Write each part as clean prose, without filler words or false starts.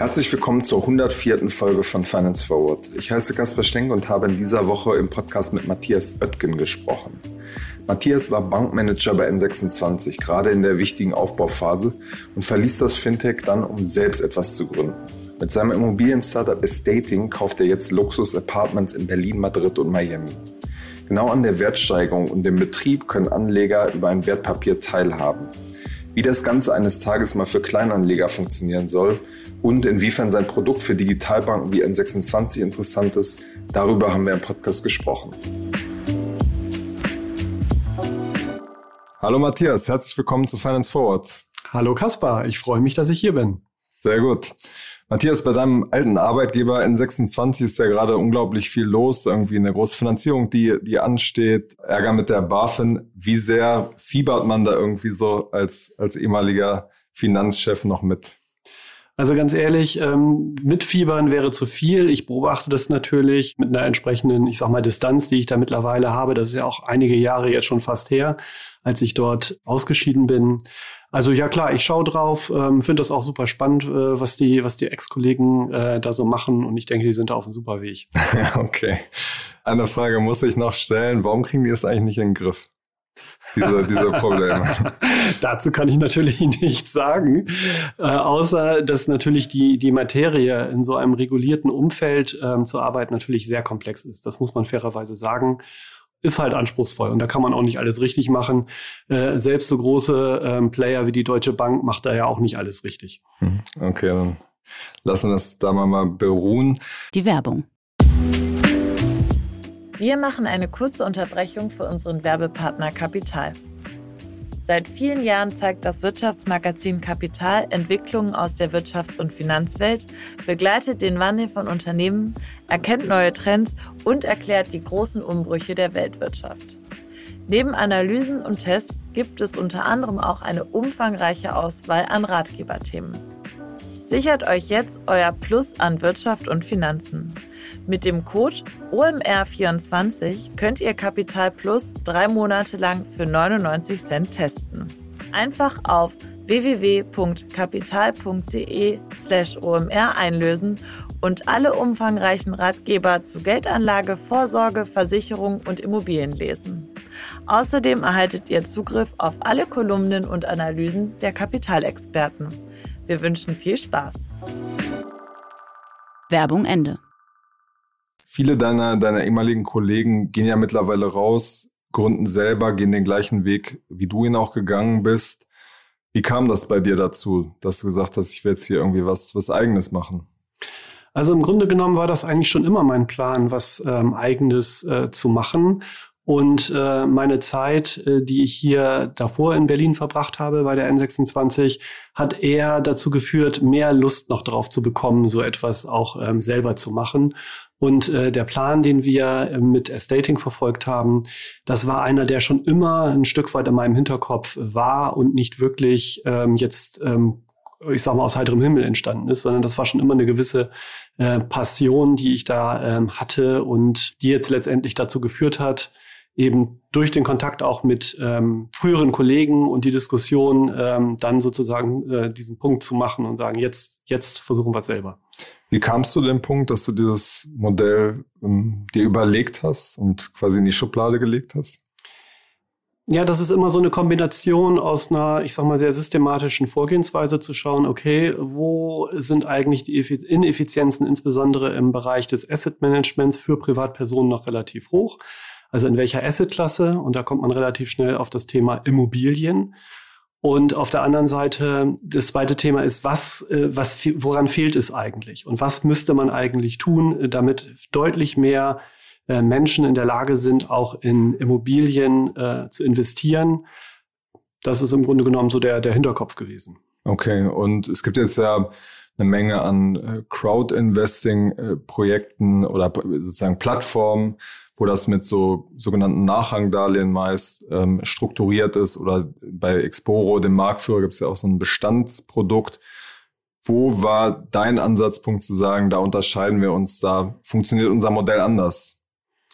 Herzlich willkommen zur 104. Folge von Finance Forward. Ich heiße Kaspar Schlenk und habe in dieser Woche im Podcast mit Matthias Oetgen gesprochen. Matthias war Bankmanager bei N26, gerade in der wichtigen Aufbauphase, und verließ das Fintech dann, um selbst etwas zu gründen. Mit seinem Immobilien-Startup Estating kauft er jetzt Luxus-Apartments in Berlin, Madrid und Miami. Genau an der Wertsteigerung und dem Betrieb können Anleger über ein Wertpapier teilhaben. Wie das Ganze eines Tages mal für Kleinanleger funktionieren soll und inwiefern sein Produkt für Digitalbanken wie N26 interessant ist, darüber haben wir im Podcast gesprochen. Hallo Matthias, herzlich willkommen zu Finance Forward. Hallo Kaspar, ich freue mich, dass ich hier bin. Sehr gut. Matthias, bei deinem alten Arbeitgeber N26 ist ja gerade unglaublich viel los, irgendwie eine große Finanzierung, die ansteht, Ärger mit der BaFin. Wie sehr fiebert man da irgendwie so als ehemaliger Finanzchef noch mit? Also ganz ehrlich, mitfiebern wäre zu viel. Ich beobachte das natürlich mit einer entsprechenden, Distanz, die ich da mittlerweile habe. Das ist ja auch einige Jahre jetzt schon fast her, als ich dort ausgeschieden bin. Also ja klar, ich schaue drauf, finde das auch super spannend, was die Ex-Kollegen da so machen, und ich denke, die sind da auf einem super Weg. Okay. Eine Frage muss ich noch stellen. Warum kriegen die es eigentlich nicht in den Griff? Diese Probleme. Dazu kann ich natürlich nichts sagen, außer dass natürlich die Materie in so einem regulierten Umfeld zu arbeiten natürlich sehr komplex ist. Das muss man fairerweise sagen. Ist halt anspruchsvoll, und da kann man auch nicht alles richtig machen. Selbst so große Player wie die Deutsche Bank macht da ja auch nicht alles richtig. Okay, dann lassen wir es da mal beruhen. Die Werbung. Wir machen eine kurze Unterbrechung für unseren Werbepartner Kapital. Seit vielen Jahren zeigt das Wirtschaftsmagazin Kapital Entwicklungen aus der Wirtschafts- und Finanzwelt, begleitet den Wandel von Unternehmen, erkennt neue Trends und erklärt die großen Umbrüche der Weltwirtschaft. Neben Analysen und Tests gibt es unter anderem auch eine umfangreiche Auswahl an Ratgeberthemen. Sichert euch jetzt euer Plus an Wirtschaft und Finanzen. Mit dem Code OMR24 könnt ihr Kapital Plus 3 Monate lang für 99 Cent testen. Einfach auf www.kapital.de/OMR einlösen und alle umfangreichen Ratgeber zu Geldanlage, Vorsorge, Versicherung und Immobilien lesen. Außerdem erhaltet ihr Zugriff auf alle Kolumnen und Analysen der Kapitalexperten. Wir wünschen viel Spaß. Werbung Ende. Viele deiner ehemaligen Kollegen gehen ja mittlerweile raus, gründen selber, gehen den gleichen Weg, wie du ihn auch gegangen bist. Wie kam das bei dir dazu, dass du gesagt hast, ich will jetzt hier irgendwie was Eigenes machen? Also im Grunde genommen war das eigentlich schon immer mein Plan, was Eigenes zu machen. Und meine Zeit, die ich hier davor in Berlin verbracht habe bei der N26, hat eher dazu geführt, mehr Lust noch drauf zu bekommen, so etwas auch selber zu machen. Und der Plan, den wir mit Estating verfolgt haben, das war einer, der schon immer ein Stück weit in meinem Hinterkopf war und nicht wirklich aus heiterem Himmel entstanden ist, sondern das war schon immer eine gewisse Passion, die ich da hatte und die jetzt letztendlich dazu geführt hat, eben durch den Kontakt auch mit früheren Kollegen und die Diskussion dann sozusagen diesen Punkt zu machen und sagen, jetzt versuchen wir es selber. Wie kamst du zu dem Punkt, dass du dieses Modell dir überlegt hast und quasi in die Schublade gelegt hast? Ja, das ist immer so eine Kombination aus einer, sehr systematischen Vorgehensweise zu schauen, okay, wo sind eigentlich die Ineffizienzen, insbesondere im Bereich des Asset Managements für Privatpersonen, noch relativ hoch? Also in welcher Assetklasse? Und da kommt man relativ schnell auf das Thema Immobilien. Und auf der anderen Seite, das zweite Thema ist, woran fehlt es eigentlich? Und was müsste man eigentlich tun, damit deutlich mehr Menschen in der Lage sind, auch in Immobilien zu investieren? Das ist im Grunde genommen so der Hinterkopf gewesen. Okay, und es gibt jetzt ja eine Menge an Crowd-Investing-Projekten oder sozusagen Plattformen, wo das mit so sogenannten Nachrangdarlehen meist strukturiert ist, oder bei Exporo, dem Marktführer, gibt es ja auch so ein Bestandsprodukt. Wo war dein Ansatzpunkt zu sagen, da unterscheiden wir uns, da funktioniert unser Modell anders?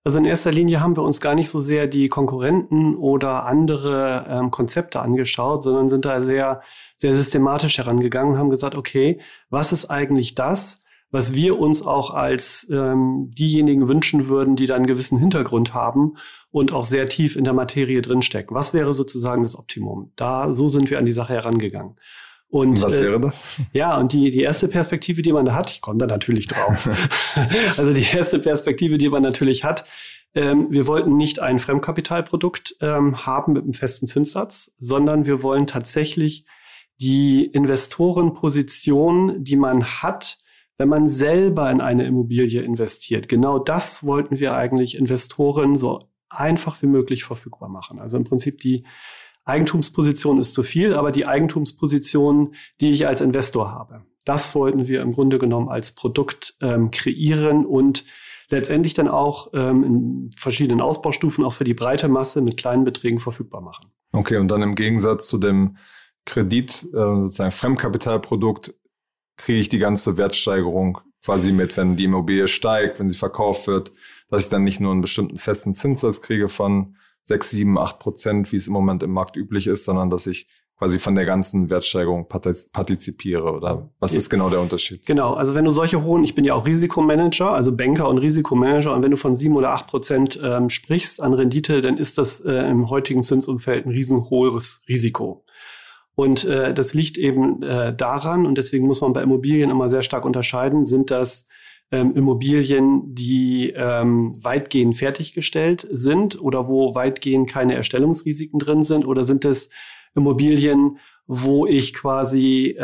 Also in erster Linie haben wir uns gar nicht so sehr die Konkurrenten oder andere Konzepte angeschaut, sondern sind da sehr, sehr systematisch herangegangen und haben gesagt, okay, was ist eigentlich das, was wir uns auch als diejenigen wünschen würden, die da einen gewissen Hintergrund haben und auch sehr tief in der Materie drinstecken. Was wäre sozusagen das Optimum? So sind wir an die Sache herangegangen. Und was wäre das? Ja, und die erste Perspektive, die man da hat, ich komme da natürlich drauf. Also die erste Perspektive, die man natürlich hat, wir wollten nicht ein Fremdkapitalprodukt haben mit einem festen Zinssatz, sondern wir wollen tatsächlich die Investorenposition, die man hat, wenn man selber in eine Immobilie investiert. Genau das wollten wir eigentlich Investoren so einfach wie möglich verfügbar machen. Also im Prinzip die Eigentumsposition ist zu viel, aber die Eigentumsposition, die ich als Investor habe, das wollten wir im Grunde genommen als Produkt kreieren und letztendlich dann auch in verschiedenen Ausbaustufen auch für die breite Masse mit kleinen Beträgen verfügbar machen. Okay, und dann im Gegensatz zu dem Kredit, sozusagen Fremdkapitalprodukt, kriege ich die ganze Wertsteigerung quasi mit, wenn die Immobilie steigt, wenn sie verkauft wird, dass ich dann nicht nur einen bestimmten festen Zinssatz kriege von 6, 7, 8%, wie es im Moment im Markt üblich ist, sondern dass ich quasi von der ganzen Wertsteigerung partizipiere, oder was ist genau der Unterschied? Genau, also wenn du solche hohen, ich bin ja auch Risikomanager, also Banker und Risikomanager, und wenn du von 7 oder 8% sprichst an Rendite, dann ist das im heutigen Zinsumfeld ein riesenhohes Risiko. Und das liegt eben daran, und deswegen muss man bei Immobilien immer sehr stark unterscheiden, sind das Immobilien, die weitgehend fertiggestellt sind oder wo weitgehend keine Erstellungsrisiken drin sind, oder sind es Immobilien, wo ich quasi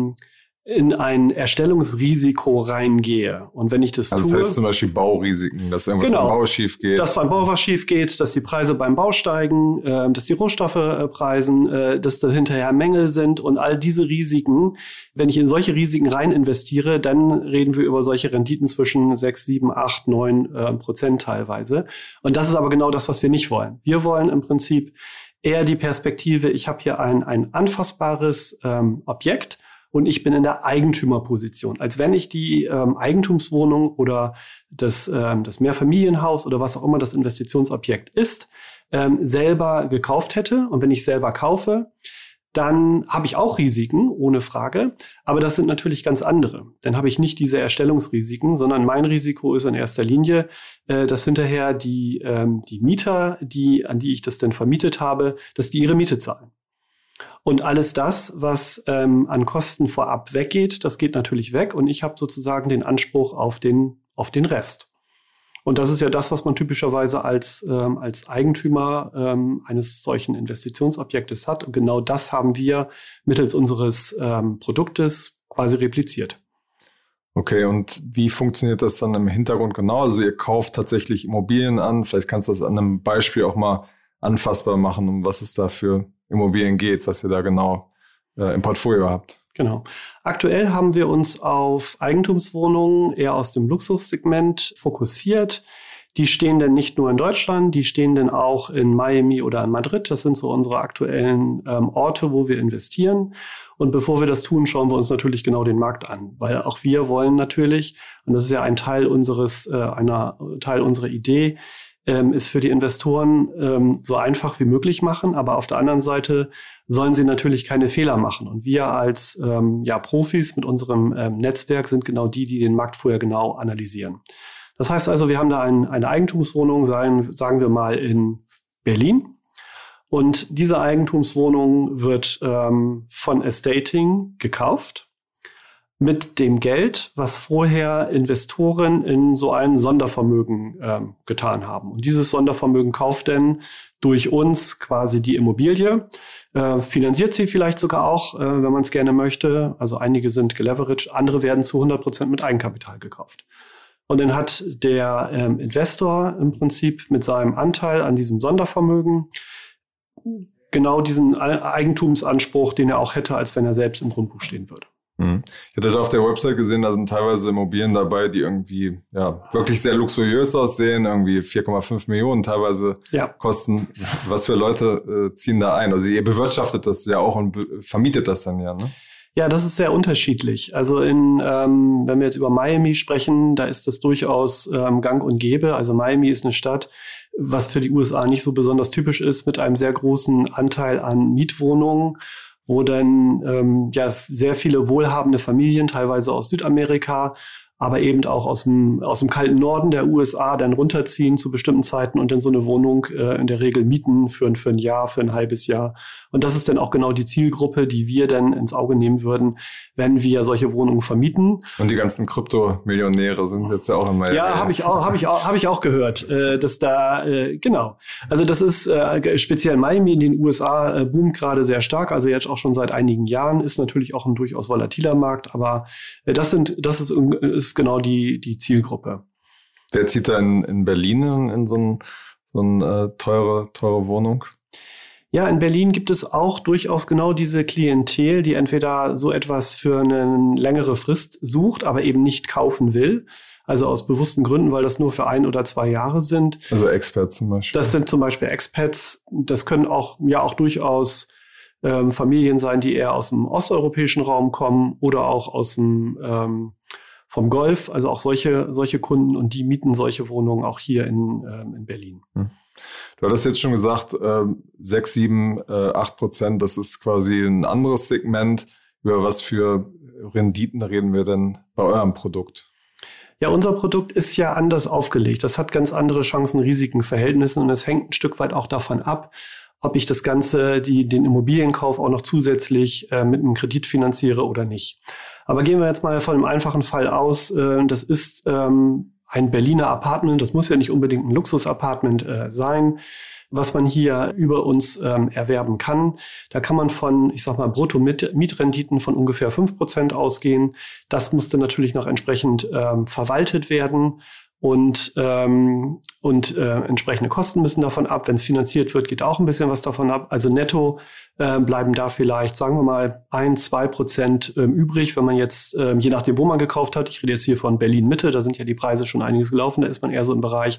in ein Erstellungsrisiko reingehe. Und wenn ich das tue... Also das heißt zum Beispiel Baurisiken, dass irgendwas beim Bau schief geht. Dass beim Bau was schief geht, dass die Preise beim Bau steigen, dass die Rohstoffe preisen, dass da hinterher Mängel sind und all diese Risiken. Wenn ich in solche Risiken rein investiere, dann reden wir über solche Renditen zwischen 6, 7, 8, 9% teilweise. Und das ist aber genau das, was wir nicht wollen. Wir wollen im Prinzip eher die Perspektive, ich habe hier ein anfassbares Objekt, und ich bin in der Eigentümerposition, als wenn ich die Eigentumswohnung oder das Mehrfamilienhaus oder was auch immer das Investitionsobjekt ist, selber gekauft hätte. Und wenn ich selber kaufe, dann habe ich auch Risiken, ohne Frage. Aber das sind natürlich ganz andere. Dann habe ich nicht diese Erstellungsrisiken, sondern mein Risiko ist in erster Linie, dass hinterher die Mieter, an die ich das denn vermietet habe, dass die ihre Miete zahlen. Und alles das, was an Kosten vorab weggeht, das geht natürlich weg. Und ich habe sozusagen den Anspruch auf den Rest. Und das ist ja das, was man typischerweise als Eigentümer eines solchen Investitionsobjektes hat. Und genau das haben wir mittels unseres Produktes quasi repliziert. Okay, und wie funktioniert das dann im Hintergrund genau? Also ihr kauft tatsächlich Immobilien an. Vielleicht kannst du das an einem Beispiel auch mal anfassbar machen, um was es da für Immobilien geht, was ihr da genau im Portfolio habt. Genau. Aktuell haben wir uns auf Eigentumswohnungen eher aus dem Luxussegment fokussiert. Die stehen denn nicht nur in Deutschland, die stehen denn auch in Miami oder in Madrid. Das sind so unsere aktuellen Orte, wo wir investieren. Und bevor wir das tun, schauen wir uns natürlich genau den Markt an, weil auch wir wollen natürlich, und das ist ja ein Teil Teil unserer Idee, ist für die Investoren so einfach wie möglich machen. Aber auf der anderen Seite sollen sie natürlich keine Fehler machen. Und wir als Profis mit unserem Netzwerk sind genau die den Markt vorher genau analysieren. Das heißt also, wir haben da eine Eigentumswohnung, sagen wir mal in Berlin. Und diese Eigentumswohnung wird von Estating gekauft mit dem Geld, was vorher Investoren in so ein Sondervermögen getan haben. Und dieses Sondervermögen kauft dann durch uns quasi die Immobilie, finanziert sie vielleicht sogar auch, wenn man es gerne möchte. Also einige sind geleveraged, andere werden zu 100% mit Eigenkapital gekauft. Und dann hat der Investor im Prinzip mit seinem Anteil an diesem Sondervermögen genau diesen Eigentumsanspruch, den er auch hätte, als wenn er selbst im Grundbuch stehen würde. Ich hatte da auf der Website gesehen, da sind teilweise Immobilien dabei, die irgendwie wirklich sehr luxuriös aussehen, irgendwie 4,5 Millionen teilweise kosten. Was für Leute ziehen da ein? Also ihr bewirtschaftet das ja auch und vermietet das dann ja, ne? Ja, das ist sehr unterschiedlich. Also wenn wir jetzt über Miami sprechen, da ist das durchaus gang und gäbe. Also Miami ist eine Stadt, was für die USA nicht so besonders typisch ist, mit einem sehr großen Anteil an Mietwohnungen, wo dann sehr viele wohlhabende Familien, teilweise aus Südamerika, aber eben auch aus dem kalten Norden der USA dann runterziehen zu bestimmten Zeiten und dann so eine Wohnung in der Regel mieten für ein Jahr, für ein halbes Jahr. Und das ist dann auch genau die Zielgruppe, die wir dann ins Auge nehmen würden, wenn wir solche Wohnungen vermieten. Und die ganzen Kryptomillionäre sind jetzt ja auch in Miami. Ja, habe ich auch gehört, dass da genau. Also das ist speziell Miami in den USA boomt gerade sehr stark. Also jetzt auch schon seit einigen Jahren, ist natürlich auch ein durchaus volatiler Markt, aber das ist genau die Zielgruppe. Wer zieht da in Berlin in so eine teure Wohnung? Ja, in Berlin gibt es auch durchaus genau diese Klientel, die entweder so etwas für eine längere Frist sucht, aber eben nicht kaufen will. Also aus bewussten Gründen, weil das nur für 1 oder 2 Jahre sind. Also Expats zum Beispiel. Das sind zum Beispiel Expats. Das können auch durchaus Familien sein, die eher aus dem osteuropäischen Raum kommen oder auch aus dem vom Golf. Also auch solche Kunden, und die mieten solche Wohnungen auch hier in Berlin. Du hattest jetzt schon gesagt, 6, 7, 8%, das ist quasi ein anderes Segment. Über was für Renditen reden wir denn bei eurem Produkt? Ja, unser Produkt ist ja anders aufgelegt. Das hat ganz andere Chancen-Risiken-Verhältnisse und es hängt ein Stück weit auch davon ab, ob ich das Ganze, den Immobilienkauf auch noch zusätzlich mit einem Kredit finanziere oder nicht. Aber gehen wir jetzt mal von einem einfachen Fall aus. Das ist ein Berliner Apartment, das muss ja nicht unbedingt ein Luxus-Apartment sein, was man hier über uns erwerben kann. Da kann man von, Brutto-Mietrenditen von ungefähr 5% ausgehen. Das muss dann natürlich noch entsprechend verwaltet werden und entsprechende Kosten müssen davon ab. Wenn es finanziert wird, geht auch ein bisschen was davon ab. Also netto bleiben da vielleicht, sagen wir mal, 1-2% übrig, wenn man jetzt, je nachdem, wo man gekauft hat, ich rede jetzt hier von Berlin-Mitte, da sind ja die Preise schon einiges gelaufen, da ist man eher so im Bereich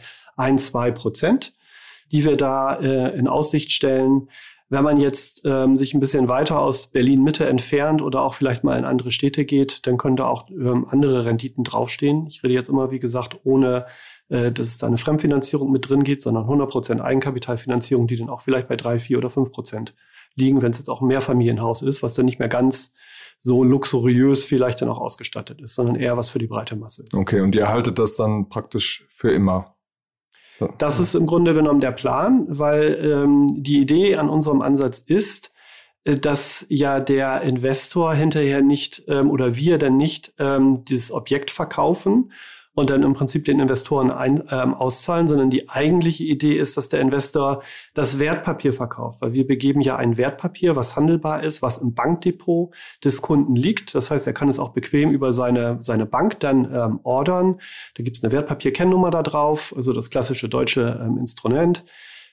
1-2%, die wir da in Aussicht stellen. Wenn man jetzt sich ein bisschen weiter aus Berlin-Mitte entfernt oder auch vielleicht mal in andere Städte geht, dann können da auch andere Renditen draufstehen. Ich rede jetzt immer, wie gesagt, ohne dass es da eine Fremdfinanzierung mit drin gibt, sondern 100% Eigenkapitalfinanzierung, die dann auch vielleicht bei 3, 4 oder 5% liegen, wenn es jetzt auch ein Mehrfamilienhaus ist, was dann nicht mehr ganz so luxuriös vielleicht dann auch ausgestattet ist, sondern eher was für die breite Masse ist. Okay, und ihr haltet das dann praktisch für immer? Das ist im Grunde genommen der Plan, weil die Idee an unserem Ansatz ist, dass ja der Investor hinterher nicht oder wir dann nicht dieses Objekt verkaufen und dann im Prinzip den Investoren auszahlen, sondern die eigentliche Idee ist, dass der Investor das Wertpapier verkauft, weil wir begeben ja ein Wertpapier, was handelbar ist, was im Bankdepot des Kunden liegt. Das heißt, er kann es auch bequem über seine Bank dann ordern. Da gibt es eine Wertpapierkennnummer da drauf, also das klassische deutsche Instrument.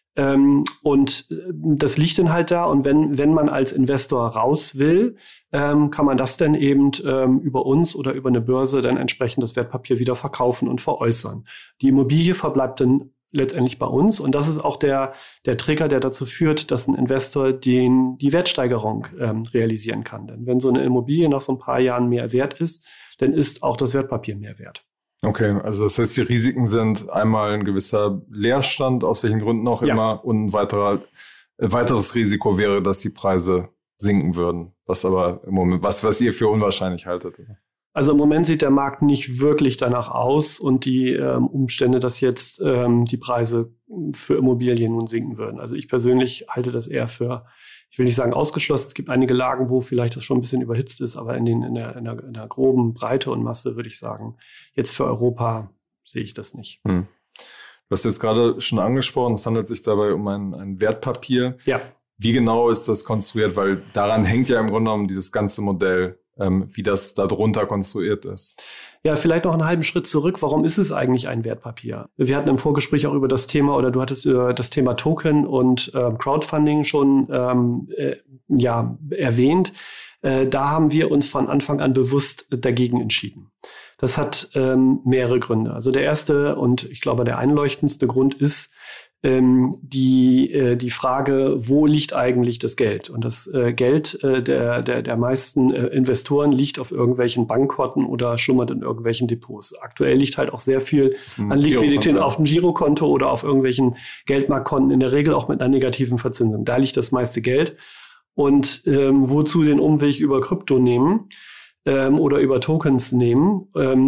Und das liegt dann halt da. Und wenn man als Investor raus will, kann man das dann eben über uns oder über eine Börse dann entsprechend das Wertpapier wieder verkaufen und veräußern. Die Immobilie verbleibt dann letztendlich bei uns. Und das ist auch der Trigger, der dazu führt, dass ein Investor die Wertsteigerung realisieren kann. Denn wenn so eine Immobilie nach so ein paar Jahren mehr wert ist, dann ist auch das Wertpapier mehr wert. Okay, also das heißt, die Risiken sind einmal ein gewisser Leerstand, aus welchen Gründen auch immer, und ein weiteres Risiko wäre, dass die Preise sinken würden, was aber im Moment, was ihr für unwahrscheinlich haltet. Also im Moment sieht der Markt nicht wirklich danach aus und die Umstände, dass jetzt die Preise für Immobilien nun sinken würden. Also ich persönlich halte das eher für, ich will nicht sagen ausgeschlossen, es gibt einige Lagen, wo vielleicht das schon ein bisschen überhitzt ist, aber in der groben Breite und Masse würde ich sagen, jetzt für Europa sehe ich das nicht. Du hast jetzt gerade schon angesprochen, es handelt sich dabei um ein Wertpapier. Ja. Wie genau ist das konstruiert? Weil daran hängt ja im Grunde genommen dieses ganze Modell, wie das da drunter konstruiert ist. Ja, vielleicht noch einen halben Schritt zurück. Warum ist es eigentlich ein Wertpapier? Wir hatten im Vorgespräch auch über das Thema, oder du hattest über das Thema Token und Crowdfunding schon erwähnt. Da haben wir uns von Anfang an bewusst dagegen entschieden. Das hat mehrere Gründe. Also der erste und ich glaube der einleuchtendste Grund ist, die Frage, wo liegt eigentlich das Geld? Und das Geld der meisten Investoren liegt auf irgendwelchen Bankkonten oder schlummert in irgendwelchen Depots. Aktuell liegt halt auch sehr viel an Liquidität auf dem Girokonto oder auf irgendwelchen Geldmarktkonten, in der Regel auch mit einer negativen Verzinsung. Da liegt das meiste Geld. Und wozu den Umweg über Krypto nehmen oder über Tokens nehmen,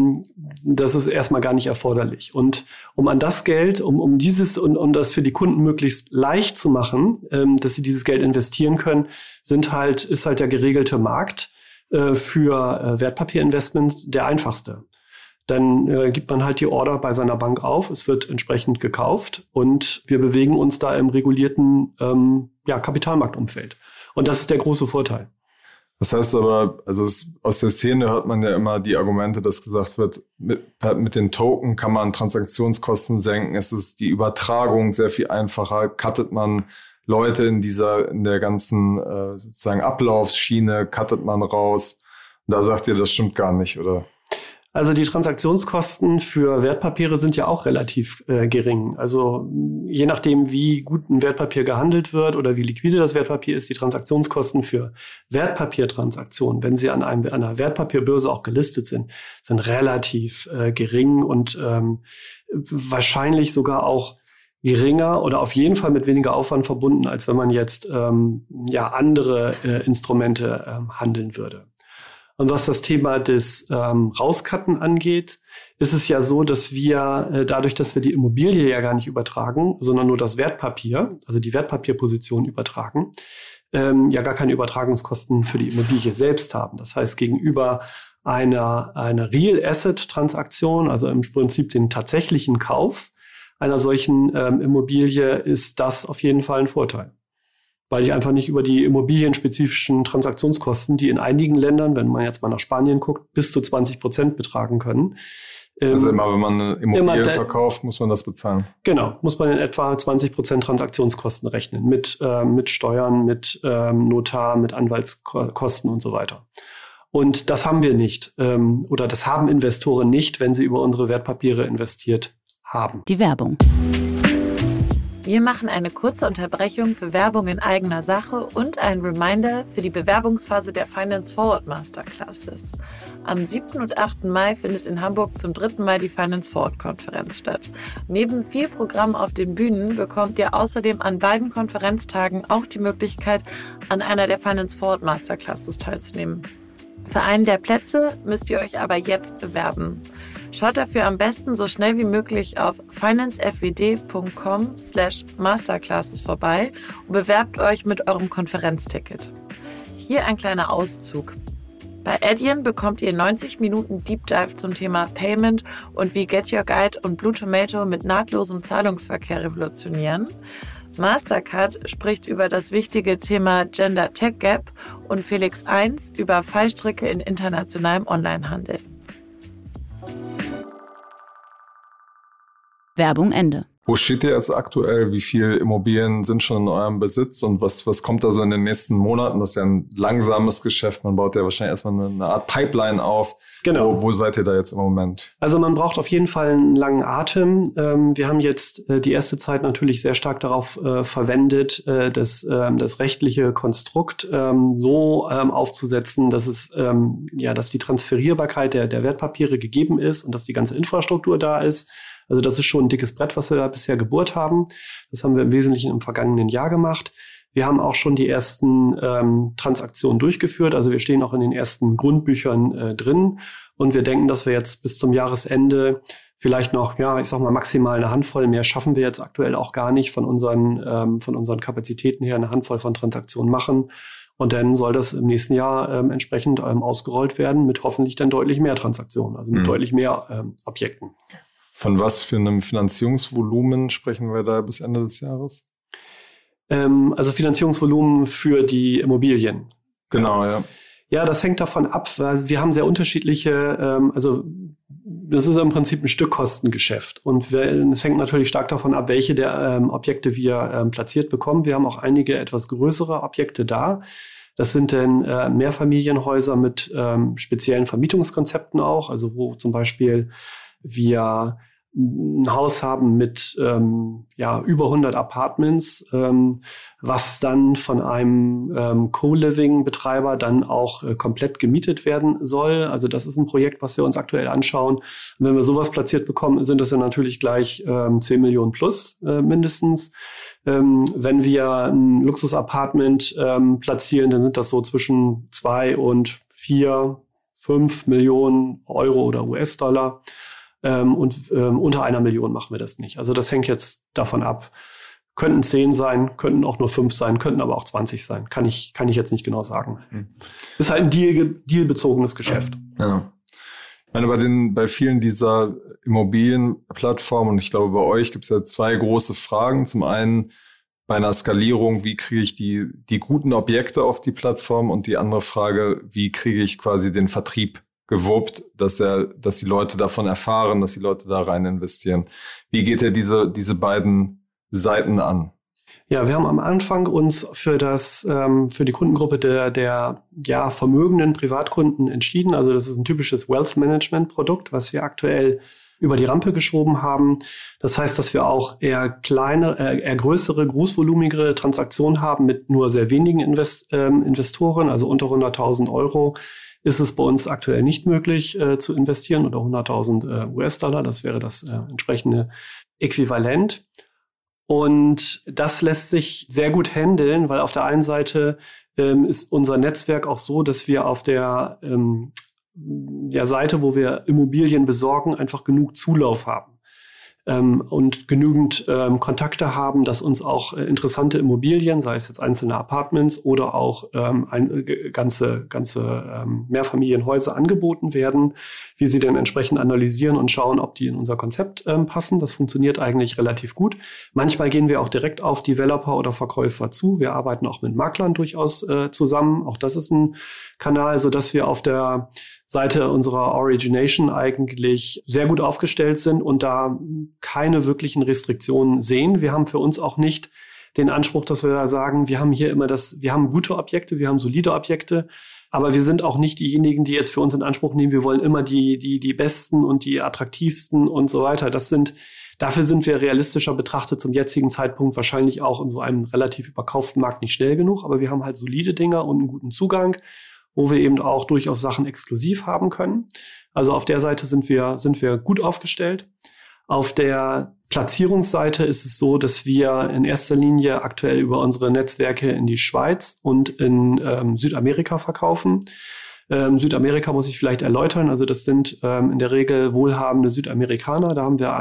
das ist erstmal gar nicht erforderlich. Und um an das Geld, um das für die Kunden möglichst leicht zu machen, dass sie dieses Geld investieren können, ist halt der geregelte Markt für Wertpapierinvestment der einfachste. Dann gibt man halt die Order bei seiner Bank auf, es wird entsprechend gekauft und wir bewegen uns da im regulierten Kapitalmarktumfeld. Und das ist der große Vorteil. Das heißt aber, aus der Szene hört man ja immer die Argumente, dass gesagt wird, mit den Token kann man Transaktionskosten senken, es ist die Übertragung sehr viel einfacher, cuttet man Leute in der ganzen sozusagen Ablaufsschiene, cuttet man raus. Da sagt ihr, das stimmt gar nicht, oder? Also die Transaktionskosten für Wertpapiere sind ja auch relativ gering. Also je nachdem, wie gut ein Wertpapier gehandelt wird oder wie liquide das Wertpapier ist, die Transaktionskosten für Wertpapiertransaktionen, wenn sie an einer Wertpapierbörse auch gelistet sind relativ gering und wahrscheinlich sogar auch geringer oder auf jeden Fall mit weniger Aufwand verbunden, als wenn man jetzt andere Instrumente handeln würde. Und was das Thema des Rauscutten angeht, ist es ja so, dass wir dadurch, dass wir die Immobilie ja gar nicht übertragen, sondern nur das Wertpapier, also die Wertpapierposition übertragen, ja gar keine Übertragungskosten für die Immobilie selbst haben. Das heißt, gegenüber einer Real Asset Transaktion, also im Prinzip den tatsächlichen Kauf einer solchen Immobilie, ist das auf jeden Fall ein Vorteil. Weil ich einfach nicht über die immobilienspezifischen Transaktionskosten, die in einigen Ländern, wenn man jetzt mal nach Spanien guckt, bis zu 20% betragen können. Also immer, wenn man eine Immobilie verkauft, muss man das bezahlen? Genau, muss man in etwa 20% Transaktionskosten rechnen. Mit Steuern, mit Notar, mit Anwaltskosten und so weiter. Und das haben wir nicht. Oder das haben Investoren nicht, wenn sie über unsere Wertpapiere investiert haben. Die Werbung. Wir machen eine kurze Unterbrechung für Werbung in eigener Sache und einen Reminder für die Bewerbungsphase der Finance Forward Masterclasses. Am 7. und 8. Mai findet in Hamburg zum 3. Mal die Finance Forward Konferenz statt. Neben 4 Programmen auf den Bühnen bekommt ihr außerdem an beiden Konferenztagen auch die Möglichkeit, an einer der Finance Forward Masterclasses teilzunehmen. Für einen der Plätze müsst ihr euch aber jetzt bewerben. Schaut dafür am besten so schnell wie möglich auf financefwd.com/masterclasses vorbei und bewerbt euch mit eurem Konferenzticket. Hier ein kleiner Auszug. Bei Adyen bekommt ihr 90 Minuten Deep Dive zum Thema Payment und wie Get Your Guide und Blue Tomato mit nahtlosem Zahlungsverkehr revolutionieren. Mastercard spricht über das wichtige Thema Gender Tech Gap und Felix 1 über Fallstricke in internationalem Onlinehandel. Werbung Ende. Wo steht ihr jetzt aktuell? Wie viele Immobilien sind schon in eurem Besitz? Und was kommt da so in den nächsten Monaten? Das ist ja ein langsames Geschäft. Man baut ja wahrscheinlich erstmal eine Art Pipeline auf. Genau. Wo seid ihr da jetzt im Moment? Also man braucht auf jeden Fall einen langen Atem. Wir haben jetzt die erste Zeit natürlich sehr stark darauf verwendet, das rechtliche Konstrukt so aufzusetzen, dass dass die Transferierbarkeit der Wertpapiere gegeben ist und dass die ganze Infrastruktur da ist. Also das ist schon ein dickes Brett, was wir da bisher gebohrt haben. Das haben wir im Wesentlichen im vergangenen Jahr gemacht. Wir haben auch schon die ersten Transaktionen durchgeführt. Also wir stehen auch in den ersten Grundbüchern drin. Und wir denken, dass wir jetzt bis zum Jahresende vielleicht noch, maximal eine Handvoll, mehr schaffen wir jetzt aktuell auch gar nicht von unseren Kapazitäten her, eine Handvoll von Transaktionen machen. Und dann soll das im nächsten Jahr entsprechend ausgerollt werden mit hoffentlich dann deutlich mehr Transaktionen, also mit deutlich mehr Objekten. Von was für einem Finanzierungsvolumen sprechen wir da bis Ende des Jahres? Also Finanzierungsvolumen für die Immobilien. Genau, ja. Ja, das hängt davon ab, weil wir haben sehr unterschiedliche, das ist im Prinzip ein Stückkostengeschäft. Und es hängt natürlich stark davon ab, welche der Objekte wir platziert bekommen. Wir haben auch einige etwas größere Objekte da. Das sind dann Mehrfamilienhäuser mit speziellen Vermietungskonzepten auch, also wo zum Beispiel wir ein Haus haben mit über 100 Apartments, was dann von einem Co-Living-Betreiber dann auch komplett gemietet werden soll. Also das ist ein Projekt, was wir uns aktuell anschauen. Und wenn wir sowas platziert bekommen, sind das ja natürlich gleich 10 Millionen plus mindestens. Wenn wir ein Luxus-Apartment platzieren, dann sind das so zwischen 2 und 4, 5 Millionen Euro oder US-Dollar. Und unter 1 Million machen wir das nicht. Also das hängt jetzt davon ab. Könnten 10 sein, könnten auch nur 5 sein, könnten aber auch 20 sein. Kann ich jetzt nicht genau sagen. Ist halt ein dealbezogenes Geschäft. Ja. Ich meine, bei vielen dieser Immobilienplattformen, und ich glaube bei euch gibt es ja 2 große Fragen. Zum einen bei einer Skalierung, wie kriege ich die guten Objekte auf die Plattform? Und die andere Frage, wie kriege ich quasi den Vertrieb gewuppt, dass die Leute davon erfahren, dass die Leute da rein investieren. Wie geht ihr diese beiden Seiten an? Ja, wir haben am Anfang uns für die Kundengruppe der vermögenden Privatkunden entschieden. Also das ist ein typisches Wealth Management Produkt, was wir aktuell über die Rampe geschoben haben. Das heißt, dass wir auch eher größere, großvolumigere Transaktionen haben mit nur sehr wenigen Investoren, also unter 100.000 Euro. Ist es bei uns aktuell nicht möglich zu investieren oder 100.000 US-Dollar. Das wäre das entsprechende Äquivalent. Und das lässt sich sehr gut handeln, weil auf der einen Seite ist unser Netzwerk auch so, dass wir auf der Seite, wo wir Immobilien besorgen, einfach genug Zulauf haben. Und genügend Kontakte haben, dass uns auch interessante Immobilien, sei es jetzt einzelne Apartments oder auch ganze Mehrfamilienhäuser angeboten werden, wie sie dann entsprechend analysieren und schauen, ob die in unser Konzept passen. Das funktioniert eigentlich relativ gut. Manchmal gehen wir auch direkt auf Developer oder Verkäufer zu. Wir arbeiten auch mit Maklern durchaus zusammen. Auch das ist ein Kanal, sodass wir auf der Seite unserer Origination eigentlich sehr gut aufgestellt sind und da keine wirklichen Restriktionen sehen. Wir haben für uns auch nicht den Anspruch, dass wir da sagen, wir haben hier wir haben gute Objekte, wir haben solide Objekte, aber wir sind auch nicht diejenigen, die jetzt für uns in Anspruch nehmen, wir wollen immer die besten und die attraktivsten und so weiter. Dafür sind wir realistischer betrachtet zum jetzigen Zeitpunkt wahrscheinlich auch in so einem relativ überkauften Markt nicht schnell genug, aber wir haben halt solide Dinger und einen guten Zugang, wo wir eben auch durchaus Sachen exklusiv haben können. Also auf der Seite sind wir gut aufgestellt. Auf der Platzierungsseite ist es so, dass wir in erster Linie aktuell über unsere Netzwerke in die Schweiz und in Südamerika verkaufen. Südamerika muss ich vielleicht erläutern. Also das sind in der Regel wohlhabende Südamerikaner. Da haben wir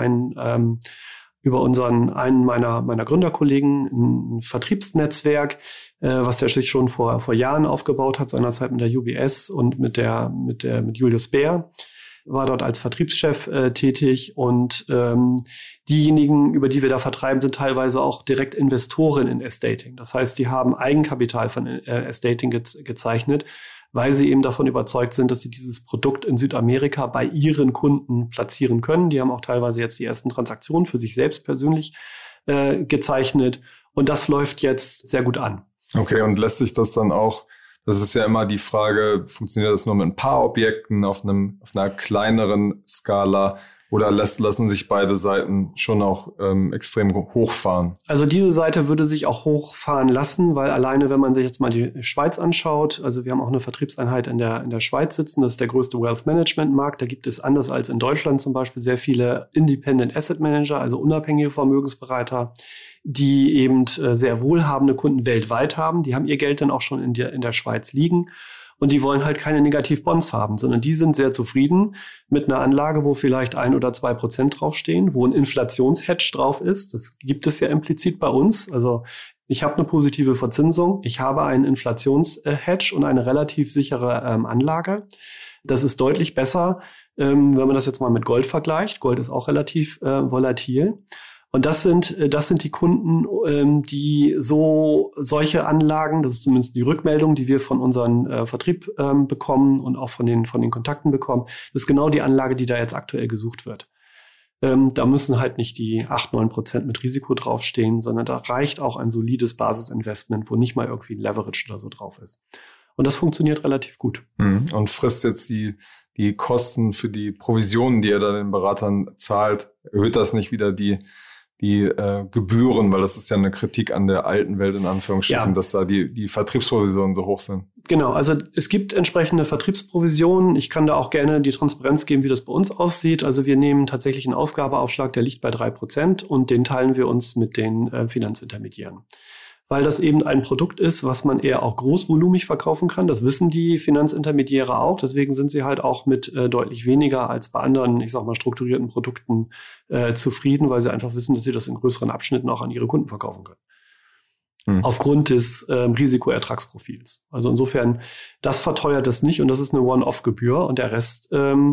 über einen meiner Gründerkollegen ein Vertriebsnetzwerk, was er sich schon vor Jahren aufgebaut hat, seinerzeit mit der UBS und mit Julius Baer, war dort als Vertriebschef tätig und diejenigen, über die wir da vertreiben, sind teilweise auch direkt Investoren in Estating. Das heißt, die haben Eigenkapital von Estating gezeichnet, weil sie eben davon überzeugt sind, dass sie dieses Produkt in Südamerika bei ihren Kunden platzieren können. Die haben auch teilweise jetzt die ersten Transaktionen für sich selbst persönlich gezeichnet und das läuft jetzt sehr gut an. Okay, und lässt sich das dann auch, das ist ja immer die Frage, funktioniert das nur mit ein paar Objekten auf einer kleineren Skala oder lassen sich beide Seiten schon auch extrem hochfahren? Also diese Seite würde sich auch hochfahren lassen, weil alleine, wenn man sich jetzt mal die Schweiz anschaut, also wir haben auch eine Vertriebseinheit in der Schweiz sitzen, das ist der größte Wealth Management Markt, da gibt es anders als in Deutschland zum Beispiel sehr viele Independent Asset Manager, also unabhängige Vermögensberater, die eben sehr wohlhabende Kunden weltweit haben. Die haben ihr Geld dann auch schon in der Schweiz liegen und die wollen halt keine Negativbonds haben, sondern die sind sehr zufrieden mit einer Anlage, wo vielleicht 1 oder 2% draufstehen, wo ein Inflationshedge drauf ist. Das gibt es ja implizit bei uns. Also ich habe eine positive Verzinsung, ich habe einen Inflationshedge und eine relativ sichere Anlage. Das ist deutlich besser, wenn man das jetzt mal mit Gold vergleicht. Gold ist auch relativ volatil. Und das sind die Kunden, die solche Anlagen, das ist zumindest die Rückmeldung, die wir von unserem Vertrieb bekommen und auch von den Kontakten bekommen, das ist genau die Anlage, die da jetzt aktuell gesucht wird. Da müssen halt nicht die 8-9% mit Risiko draufstehen, sondern da reicht auch ein solides Basisinvestment, wo nicht mal irgendwie ein Leverage oder so drauf ist. Und das funktioniert relativ gut. Und frisst jetzt die Kosten für die Provisionen, die er dann den Beratern zahlt, erhöht das nicht wieder die Gebühren, weil das ist ja eine Kritik an der alten Welt in Anführungsstrichen, dass da die Vertriebsprovisionen so hoch sind. Genau, also es gibt entsprechende Vertriebsprovisionen. Ich kann da auch gerne die Transparenz geben, wie das bei uns aussieht. Also wir nehmen tatsächlich einen Ausgabeaufschlag, der liegt bei 3% und den teilen wir uns mit den Finanzintermediären. Weil das eben ein Produkt ist, was man eher auch großvolumig verkaufen kann. Das wissen die Finanzintermediäre auch. Deswegen sind sie halt auch mit deutlich weniger als bei anderen, ich sag mal, strukturierten Produkten zufrieden, weil sie einfach wissen, dass sie das in größeren Abschnitten auch an ihre Kunden verkaufen können. Aufgrund des Risikoertragsprofils. Also insofern, das verteuert es nicht und das ist eine One-Off-Gebühr und der Rest,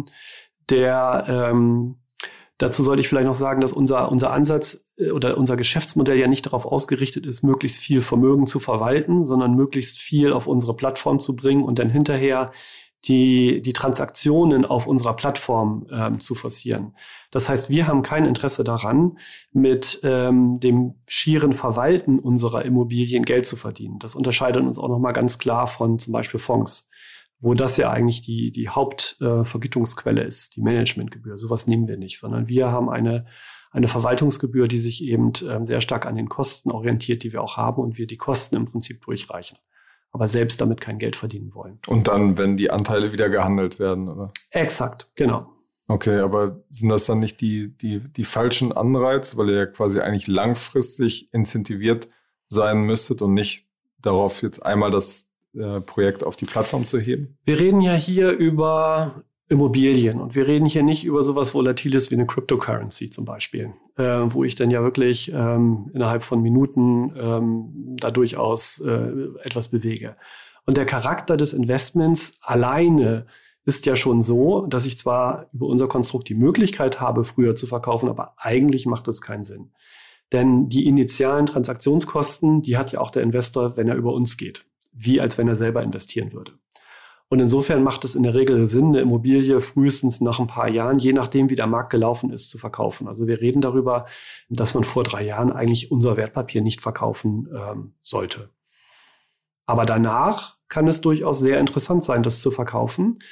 dazu sollte ich vielleicht noch sagen, dass unser Ansatz oder unser Geschäftsmodell ja nicht darauf ausgerichtet ist, möglichst viel Vermögen zu verwalten, sondern möglichst viel auf unsere Plattform zu bringen und dann hinterher die Transaktionen auf unserer Plattform zu forcieren. Das heißt, wir haben kein Interesse daran, mit dem schieren Verwalten unserer Immobilien Geld zu verdienen. Das unterscheidet uns auch nochmal ganz klar von zum Beispiel Fonds, wo das ja eigentlich die Hauptvergütungsquelle ist, die Managementgebühr. Sowas nehmen wir nicht, sondern wir haben eine Verwaltungsgebühr, die sich eben sehr stark an den Kosten orientiert, die wir auch haben und wir die Kosten im Prinzip durchreichen, aber selbst damit kein Geld verdienen wollen. Und dann, wenn die Anteile wieder gehandelt werden, oder? Exakt, genau. Okay, aber sind das dann nicht die falschen Anreize, weil ihr ja quasi eigentlich langfristig incentiviert sein müsstet und nicht darauf jetzt einmal das Projekt auf die Plattform zu heben? Wir reden ja hier über Immobilien und wir reden hier nicht über sowas Volatiles wie eine Cryptocurrency zum Beispiel, wo ich dann ja wirklich innerhalb von Minuten da durchaus etwas bewege. Und der Charakter des Investments alleine ist ja schon so, dass ich zwar über unser Konstrukt die Möglichkeit habe, früher zu verkaufen, aber eigentlich macht das keinen Sinn. Denn die initialen Transaktionskosten, die hat ja auch der Investor, wenn er über uns geht, wie als wenn er selber investieren würde. Und insofern macht es in der Regel Sinn, eine Immobilie frühestens nach ein paar Jahren, je nachdem, wie der Markt gelaufen ist, zu verkaufen. Also wir reden darüber, dass man vor 3 Jahren eigentlich unser Wertpapier nicht verkaufen sollte. Aber danach kann es durchaus sehr interessant sein, das zu verkaufen,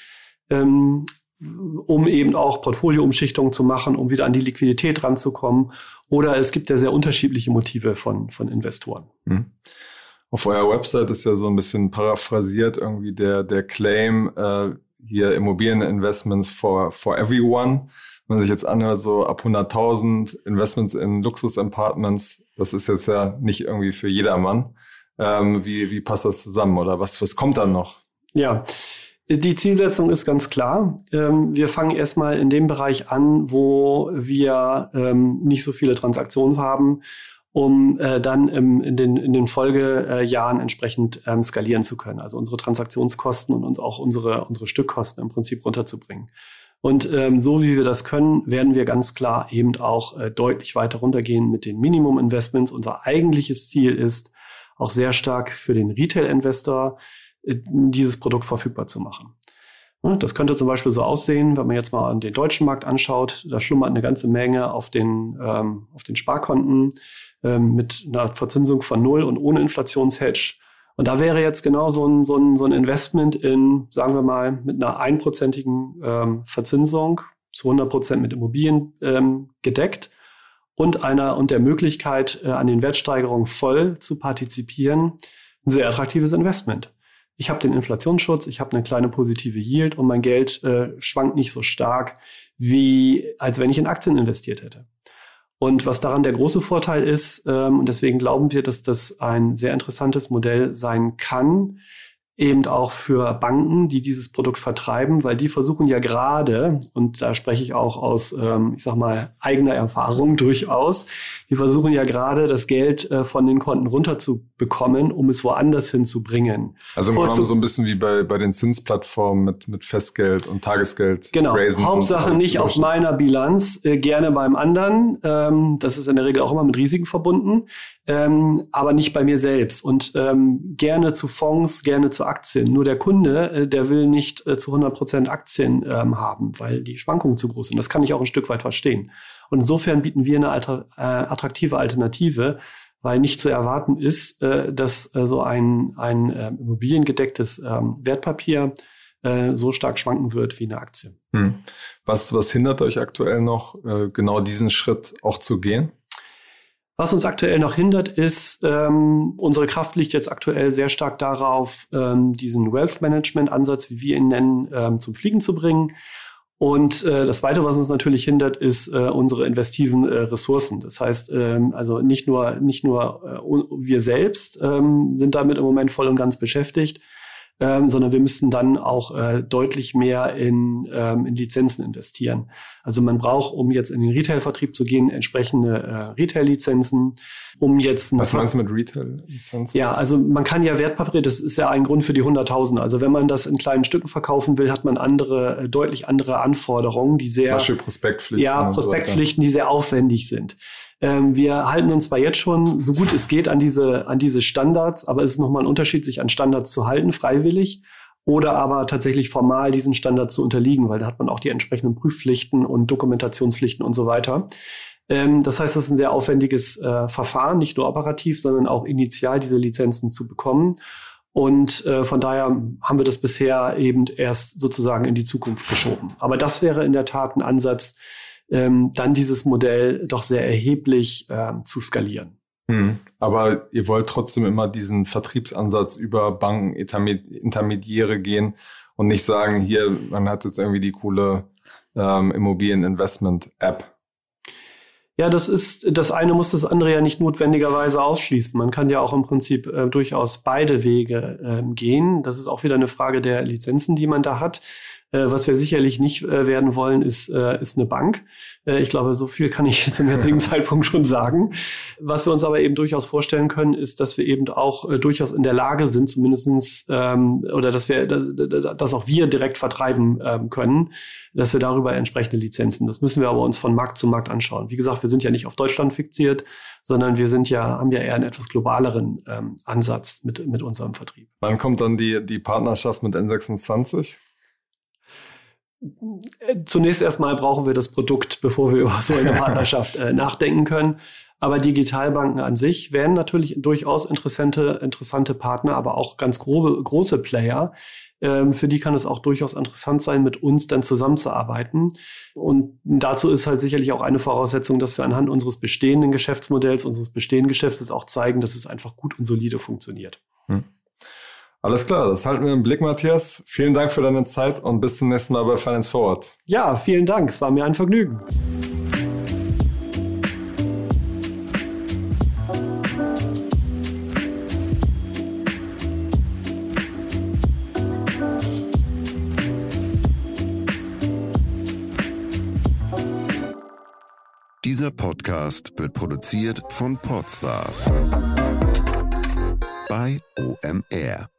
um eben auch Portfolioumschichtungen zu machen, um wieder an die Liquidität ranzukommen. Oder es gibt ja sehr unterschiedliche Motive von Investoren. Auf eurer Website ist ja so ein bisschen paraphrasiert irgendwie der Claim, hier Immobilieninvestments for everyone. Wenn man sich jetzt anhört, so ab 100.000 Investments in Luxus-Apartments, das ist jetzt ja nicht irgendwie für jedermann. Wie passt das zusammen oder was kommt dann noch? Ja, die Zielsetzung ist ganz klar. Wir fangen erstmal in dem Bereich an, wo wir nicht so viele Transaktionen haben, um dann in den Folgejahren entsprechend skalieren zu können. Also unsere Transaktionskosten und uns auch unsere Stückkosten im Prinzip runterzubringen. Und so wie wir das können, werden wir ganz klar eben auch deutlich weiter runtergehen mit den Minimum-Investments. Unser eigentliches Ziel ist, auch sehr stark für den Retail-Investor dieses Produkt verfügbar zu machen. Das könnte zum Beispiel so aussehen, wenn man jetzt mal an den deutschen Markt anschaut, da schlummert eine ganze Menge auf den Sparkonten mit einer Verzinsung von 0 und ohne Inflationshedge. Und da wäre jetzt genau so ein Investment in, sagen wir mal, mit einer 1%igen Verzinsung, zu 100% mit Immobilien gedeckt und der Möglichkeit, an den Wertsteigerungen voll zu partizipieren, ein sehr attraktives Investment. Ich habe den Inflationsschutz, ich habe eine kleine positive Yield und mein Geld schwankt nicht so stark, wie als wenn ich in Aktien investiert hätte. Und was daran der große Vorteil ist, und deswegen glauben wir, dass das ein sehr interessantes Modell sein kann, eben auch für Banken, die dieses Produkt vertreiben, weil die versuchen ja gerade, und da spreche ich auch aus, ich sag mal, eigener Erfahrung durchaus, die versuchen ja gerade, das Geld von den Konten runterzubekommen, um es woanders hinzubringen. Also im Grunde so ein bisschen wie bei den Zinsplattformen mit Festgeld und Tagesgeld. Genau, Hauptsache nicht auf meiner Bilanz, gerne beim anderen. Das ist in der Regel auch immer mit Risiken verbunden, aber nicht bei mir selbst. Und gerne zu Fonds, gerne zu Aktien. Nur der Kunde, der will nicht zu 100% Aktien haben, weil die Schwankungen zu groß sind. Das kann ich auch ein Stück weit verstehen. Und insofern bieten wir eine attraktive Alternative, weil nicht zu erwarten ist, dass so ein immobiliengedecktes Wertpapier so stark schwanken wird wie eine Aktie. Was hindert euch aktuell noch, genau diesen Schritt auch zu gehen? Was uns aktuell noch hindert, ist, unsere Kraft liegt jetzt aktuell sehr stark darauf, diesen Wealth-Management-Ansatz, wie wir ihn nennen, zum Fliegen zu bringen. Und das Zweite, was uns natürlich hindert, ist unsere investiven Ressourcen. Das heißt, also nicht nur wir selbst sind damit im Moment voll und ganz beschäftigt, sondern wir müssten dann auch deutlich mehr in Lizenzen investieren. Also man braucht, um jetzt in den Retail-Vertrieb zu gehen, entsprechende Retail-Lizenzen, um jetzt... Was meinst du mit Retail-Lizenzen? Ja, also man kann ja Wertpapiere, das ist ja ein Grund für die 100.000. Also wenn man das in kleinen Stücken verkaufen will, hat man deutlich andere Anforderungen, die sehr... Beispiel Prospektpflichten. Ja, Prospektpflichten, die sehr aufwendig sind. Wir halten uns zwar jetzt schon so gut es geht an diese Standards, aber es ist nochmal ein Unterschied, sich an Standards zu halten, freiwillig, oder aber tatsächlich formal diesen Standards zu unterliegen, weil da hat man auch die entsprechenden Prüfpflichten und Dokumentationspflichten und so weiter. Das heißt, das ist ein sehr aufwendiges Verfahren, nicht nur operativ, sondern auch initial diese Lizenzen zu bekommen. Und von daher haben wir das bisher eben erst sozusagen in die Zukunft geschoben. Aber das wäre in der Tat ein Ansatz, dann dieses Modell doch sehr erheblich zu skalieren. Aber ihr wollt trotzdem immer diesen Vertriebsansatz über Banken, Intermediäre gehen und nicht sagen, hier, man hat jetzt irgendwie die coole Immobilieninvestment-App. Ja, das eine muss das andere ja nicht notwendigerweise ausschließen. Man kann ja auch im Prinzip durchaus beide Wege gehen. Das ist auch wieder eine Frage der Lizenzen, die man da hat. Was wir sicherlich nicht werden wollen, ist eine Bank. Ich glaube, so viel kann ich zum jetzigen Zeitpunkt schon sagen. Was wir uns aber eben durchaus vorstellen können, ist, dass wir eben auch durchaus in der Lage sind, zumindestens oder dass auch wir direkt vertreiben können, dass wir darüber entsprechende Lizenzen. Das müssen wir aber uns von Markt zu Markt anschauen. Wie gesagt, wir sind ja nicht auf Deutschland fixiert, sondern wir haben ja eher einen etwas globaleren Ansatz mit unserem Vertrieb. Wann kommt dann die Partnerschaft mit N26? Zunächst erstmal brauchen wir das Produkt, bevor wir über so eine Partnerschaft nachdenken können. Aber Digitalbanken an sich wären natürlich durchaus interessante Partner, aber auch ganz große Player. Für die kann es auch durchaus interessant sein, mit uns dann zusammenzuarbeiten. Und dazu ist halt sicherlich auch eine Voraussetzung, dass wir anhand unseres bestehenden Geschäftsmodells, unseres bestehenden Geschäftes auch zeigen, dass es einfach gut und solide funktioniert. Alles klar, das halten wir im Blick, Matthias. Vielen Dank für deine Zeit und bis zum nächsten Mal bei Finance Forward. Ja, vielen Dank. Es war mir ein Vergnügen. Dieser Podcast wird produziert von Podstars bei OMR.